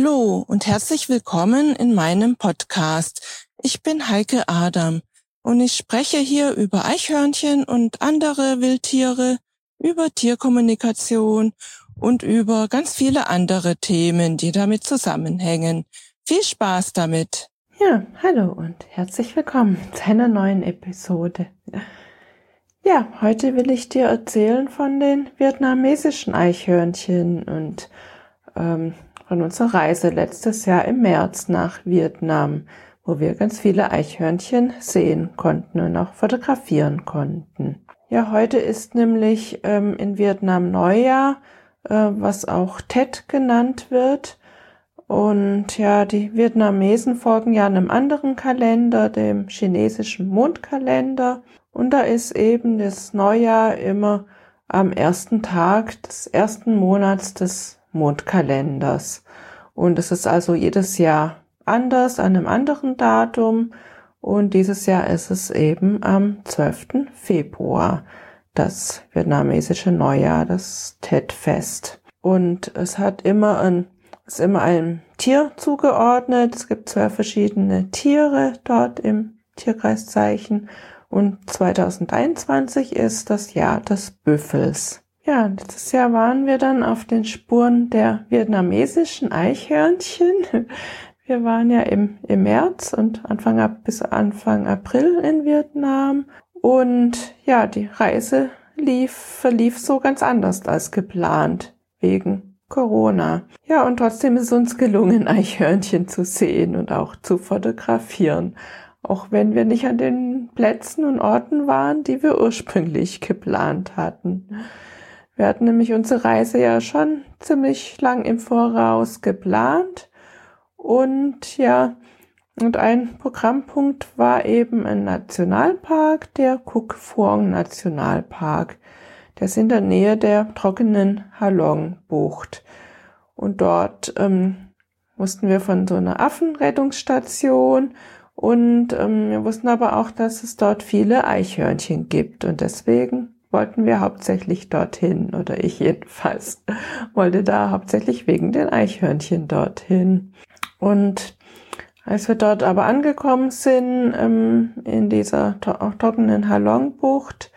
Hallo und herzlich willkommen in meinem Podcast. Ich bin Heike Adam und ich spreche hier über Eichhörnchen und andere Wildtiere, über Tierkommunikation und über ganz viele andere Themen, die damit zusammenhängen. Viel Spaß damit! Ja, hallo und herzlich willkommen zu einer neuen Episode. Ja, heute will ich dir erzählen von den vietnamesischen Eichhörnchen und von unserer Reise letztes Jahr im März nach Vietnam, wo wir ganz viele Eichhörnchen sehen konnten und auch fotografieren konnten. Ja, heute ist nämlich in Vietnam Neujahr, was auch Tet genannt wird. Und ja, die Vietnamesen folgen ja einem anderen Kalender, dem chinesischen Mondkalender. Und da ist eben das Neujahr immer am ersten Tag des ersten Monats des Mondkalenders. Und es ist also jedes Jahr anders, an einem anderen Datum. Und dieses Jahr ist es eben am 12. Februar, das vietnamesische Neujahr, das Tet-Fest. Und es ist immer einem Tier zugeordnet. Es gibt 12 verschiedene Tiere dort im Tierkreiszeichen. Und 2021 ist das Jahr des Büffels. Ja, letztes Jahr waren wir dann auf den Spuren der vietnamesischen Eichhörnchen. Wir waren ja im März und bis Anfang April in Vietnam. Und ja, die Reise verlief so ganz anders als geplant, wegen Corona. Ja, und trotzdem ist es uns gelungen, Eichhörnchen zu sehen und auch zu fotografieren. Auch wenn wir nicht an den Plätzen und Orten waren, die wir ursprünglich geplant hatten. Wir hatten nämlich unsere Reise ja schon ziemlich lang im Voraus geplant. Und ja, und ein Programmpunkt war eben ein Nationalpark, der Cuc Phuong Nationalpark. Der ist in der Nähe der trockenen Halong-Bucht. Und dort mussten wir von so einer Affenrettungsstation und wir wussten aber auch, dass es dort viele Eichhörnchen gibt. Und deswegen wollten wir hauptsächlich dorthin, oder ich jedenfalls wollte da hauptsächlich wegen den Eichhörnchen dorthin. Und als wir dort aber angekommen sind, in dieser trockenen Halong-Bucht,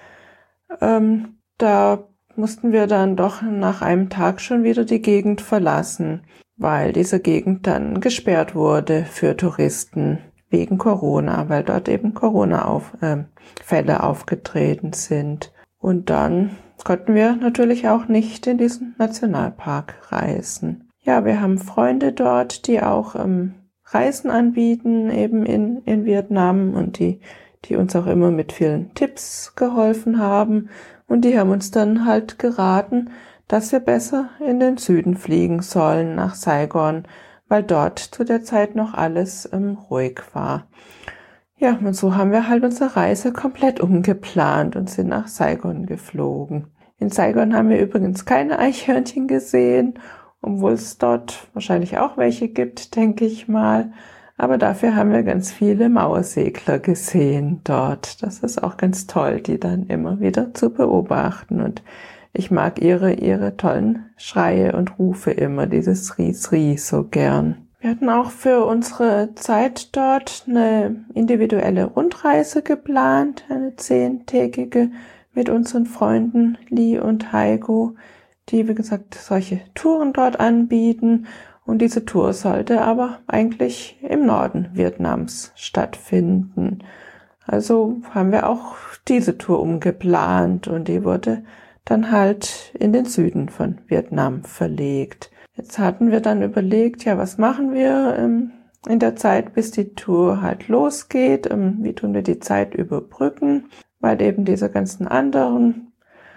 da mussten wir dann doch nach einem Tag schon wieder die Gegend verlassen, weil diese Gegend dann gesperrt wurde für Touristen wegen Corona, weil dort eben Corona-Fälle aufgetreten sind. Und dann konnten wir natürlich auch nicht in diesen Nationalpark reisen. Ja, wir haben Freunde dort, die auch Reisen anbieten, eben in Vietnam, und die uns auch immer mit vielen Tipps geholfen haben. Und die haben uns dann halt geraten, dass wir besser in den Süden fliegen sollen, nach Saigon, weil dort zu der Zeit noch alles ruhig war. Ja, und so haben wir halt unsere Reise komplett umgeplant und sind nach Saigon geflogen. In Saigon haben wir übrigens keine Eichhörnchen gesehen, obwohl es dort wahrscheinlich auch welche gibt, denke ich mal. Aber dafür haben wir ganz viele Mauersegler gesehen dort. Das ist auch ganz toll, die dann immer wieder zu beobachten. Und ich mag ihre tollen Schreie und Rufe immer, dieses Ries-Ries so gern. Wir hatten auch für unsere Zeit dort eine individuelle Rundreise geplant, eine 10-tägige mit unseren Freunden Lee und Heiko, die, wie gesagt, solche Touren dort anbieten. Und diese Tour sollte aber eigentlich im Norden Vietnams stattfinden. Also haben wir auch diese Tour umgeplant und die wurde dann halt in den Süden von Vietnam verlegt. Jetzt hatten wir dann überlegt, ja, was machen wir in der Zeit, bis die Tour halt losgeht? Wie tun wir die Zeit überbrücken? Weil eben diese ganzen anderen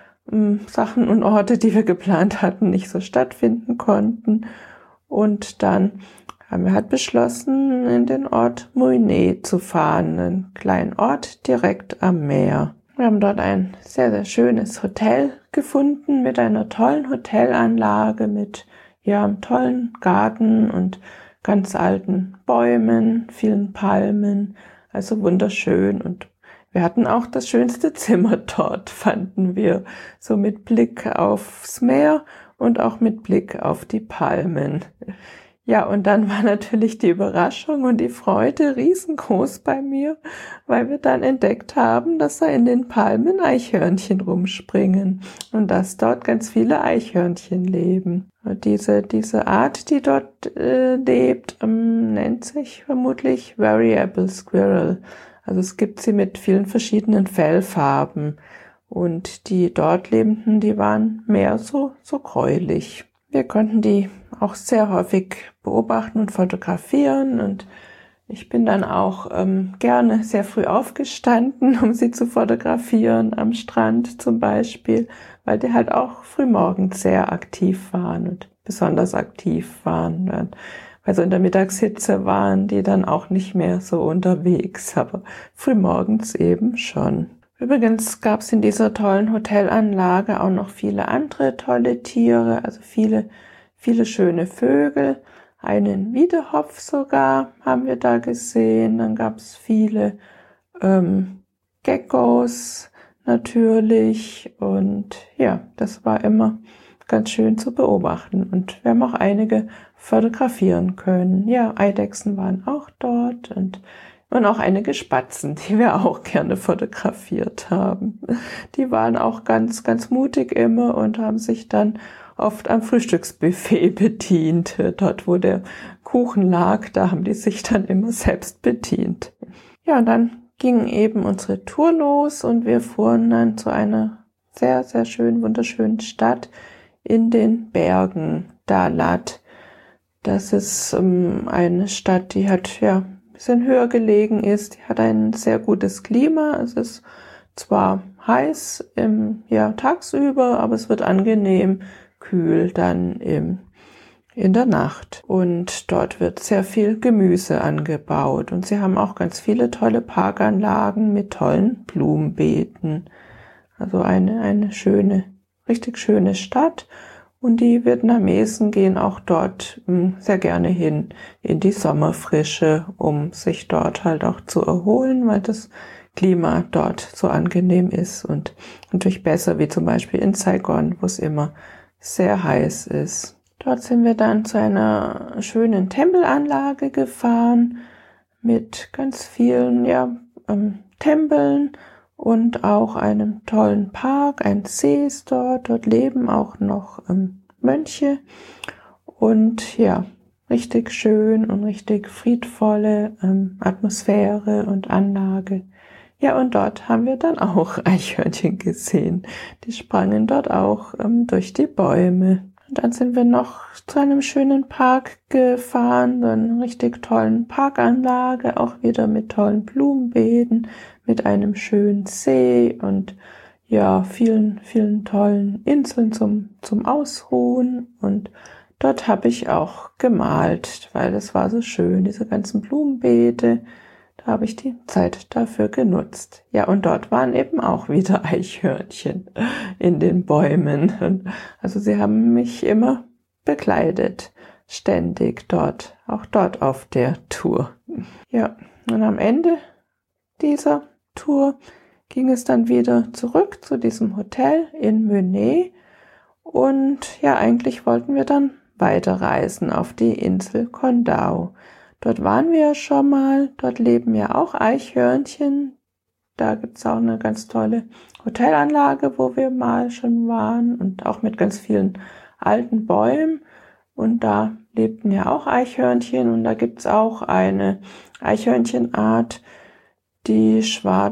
Sachen und Orte, die wir geplant hatten, nicht so stattfinden konnten. Und dann haben wir halt beschlossen, in den Ort Mui Ne zu fahren, einen kleinen Ort direkt am Meer. Wir haben dort ein sehr, sehr schönes Hotel gefunden mit einer tollen Hotelanlage, mit einem tollen Garten und ganz alten Bäumen, vielen Palmen, also wunderschön. Und wir hatten auch das schönste Zimmer dort, fanden wir, so mit Blick aufs Meer und auch mit Blick auf die Palmen. Ja, und dann war natürlich die Überraschung und die Freude riesengroß bei mir, weil wir dann entdeckt haben, dass da in den Palmen Eichhörnchen rumspringen und dass dort ganz viele Eichhörnchen leben. Und diese Art, die dort lebt, nennt sich vermutlich Variable Squirrel. Also es gibt sie mit vielen verschiedenen Fellfarben und die dort lebenden, die waren mehr so gräulich. Wir konnten die auch sehr häufig beobachten und fotografieren und ich bin dann auch gerne sehr früh aufgestanden, um sie zu fotografieren, am Strand zum Beispiel, weil die halt auch frühmorgens sehr aktiv waren und besonders aktiv waren. Weil so in der Mittagshitze waren die dann auch nicht mehr so unterwegs, aber frühmorgens eben schon. Übrigens gab es in dieser tollen Hotelanlage auch noch viele andere tolle Tiere, also viele schöne Vögel. Einen Wiedehopf sogar haben wir da gesehen. Dann gab es viele Geckos natürlich. Und ja, das war immer ganz schön zu beobachten. Und wir haben auch einige fotografieren können. Ja, Eidechsen waren auch dort und auch einige Spatzen, die wir auch gerne fotografiert haben. Die waren auch ganz, ganz mutig immer und haben sich dann oft am Frühstücksbuffet bedient. Dort, wo der Kuchen lag, da haben die sich dann immer selbst bedient. Ja, und dann ging eben unsere Tour los und wir fuhren dann zu einer sehr, sehr schönen, wunderschönen Stadt in den Bergen, Dalat. Das ist eine Stadt, die hat bisschen höher gelegen ist, die hat ein sehr gutes Klima. Es ist zwar heiß tagsüber, aber es wird angenehm kühl dann in der Nacht. Und dort wird sehr viel Gemüse angebaut. Und sie haben auch ganz viele tolle Parkanlagen mit tollen Blumenbeeten. Also eine schöne, richtig schöne Stadt. Und die Vietnamesen gehen auch dort sehr gerne hin in die Sommerfrische, um sich dort halt auch zu erholen, weil das Klima dort so angenehm ist und natürlich besser wie zum Beispiel in Saigon, wo es immer sehr heiß ist. Dort sind wir dann zu einer schönen Tempelanlage gefahren mit ganz vielen Tempeln und auch einem tollen Park. Ein See ist dort. Dort leben auch noch Mönche und ja, richtig schön und richtig friedvolle Atmosphäre und Anlage. Ja, und dort haben wir dann auch Eichhörnchen gesehen. Die sprangen dort auch durch die Bäume. Und dann sind wir noch zu einem schönen Park gefahren, so einer richtig tollen Parkanlage, auch wieder mit tollen Blumenbeeten, mit einem schönen See und ja, vielen, vielen tollen Inseln zum Ausruhen. Und dort habe ich auch gemalt, weil es war so schön, diese ganzen Blumenbeete. Da habe ich die Zeit dafür genutzt. Ja, und dort waren eben auch wieder Eichhörnchen in den Bäumen. Also sie haben mich immer begleitet, ständig dort, auch dort auf der Tour. Ja, und am Ende dieser Tour ging es dann wieder zurück zu diesem Hotel in Mönhe. Und ja, eigentlich wollten wir dann weiterreisen auf die Insel Con Dao. Dort waren wir ja schon mal, dort leben ja auch Eichhörnchen. Da gibt's auch eine ganz tolle Hotelanlage, wo wir mal schon waren und auch mit ganz vielen alten Bäumen. Und da lebten ja auch Eichhörnchen und da gibt's auch eine Eichhörnchenart, die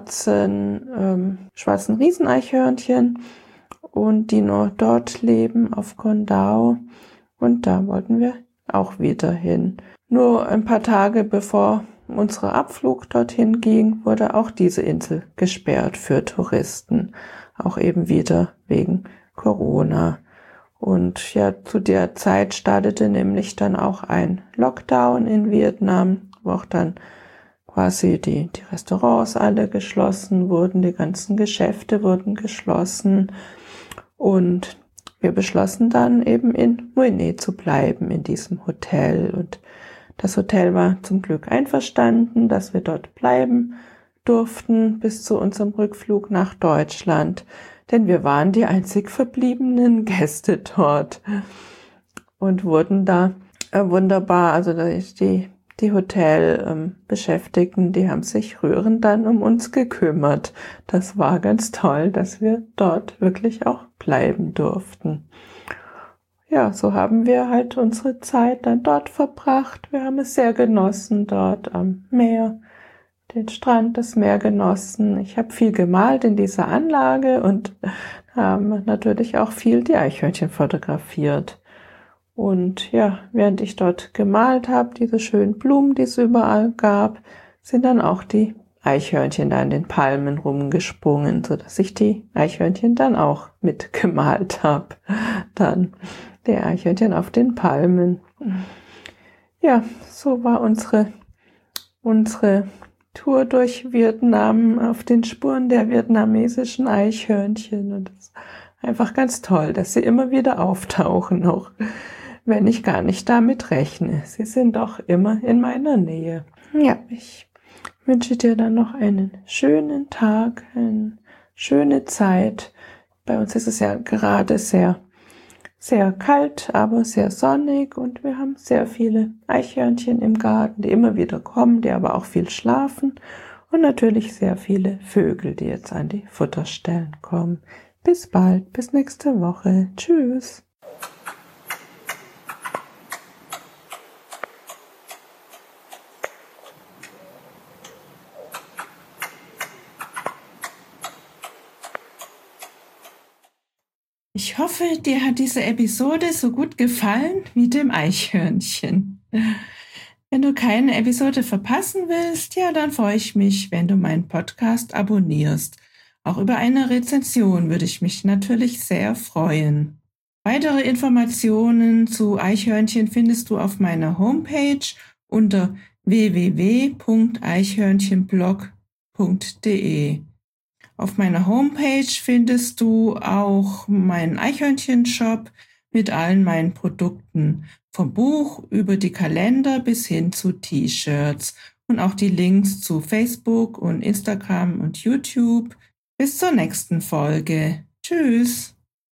schwarzen Rieseneichhörnchen und die nur dort leben auf Con Dao. Und da wollten wir auch wieder hin. Nur ein paar Tage bevor unser Abflug dorthin ging, wurde auch diese Insel gesperrt für Touristen. Auch eben wieder wegen Corona. Und ja, zu der Zeit startete nämlich dann auch ein Lockdown in Vietnam, wo auch dann quasi die Restaurants alle geschlossen wurden, die ganzen Geschäfte wurden geschlossen. Und wir beschlossen dann eben in Mönhe zu bleiben, in diesem Hotel. Und das Hotel war zum Glück einverstanden, dass wir dort bleiben durften bis zu unserem Rückflug nach Deutschland. Denn wir waren die einzig verbliebenen Gäste dort und wurden da wunderbar. Also die Hotelbeschäftigten, die haben sich rührend dann um uns gekümmert. Das war ganz toll, dass wir dort wirklich auch bleiben durften. Ja, so haben wir halt unsere Zeit dann dort verbracht. Wir haben es sehr genossen dort am Meer, den Strand, das Meer genossen. Ich habe viel gemalt in dieser Anlage und haben natürlich auch viel die Eichhörnchen fotografiert. Und ja, während ich dort gemalt habe, diese schönen Blumen, die es überall gab, sind dann auch die Eichhörnchen da an den Palmen rumgesprungen, so dass ich die Eichhörnchen dann auch mitgemalt habe. Dann die Eichhörnchen auf den Palmen. Ja, so war unsere Tour durch Vietnam auf den Spuren der vietnamesischen Eichhörnchen. Und das ist einfach ganz toll, dass sie immer wieder auftauchen, auch wenn ich gar nicht damit rechne. Sie sind doch immer in meiner Nähe. Ja, ich wünsche dir dann noch einen schönen Tag, eine schöne Zeit. Bei uns ist es ja gerade sehr kalt, aber sehr sonnig und wir haben sehr viele Eichhörnchen im Garten, die immer wieder kommen, die aber auch viel schlafen und natürlich sehr viele Vögel, die jetzt an die Futterstellen kommen. Bis bald, bis nächste Woche. Tschüss. Ich hoffe, dir hat diese Episode so gut gefallen wie dem Eichhörnchen. Wenn du keine Episode verpassen willst, ja, dann freue ich mich, wenn du meinen Podcast abonnierst. Auch über eine Rezension würde ich mich natürlich sehr freuen. Weitere Informationen zu Eichhörnchen findest du auf meiner Homepage unter www.eichhörnchenblog.de. Auf meiner Homepage findest du auch meinen Eichhörnchen-Shop mit allen meinen Produkten, vom Buch über die Kalender bis hin zu T-Shirts und auch die Links zu Facebook und Instagram und YouTube. Bis zur nächsten Folge. Tschüss!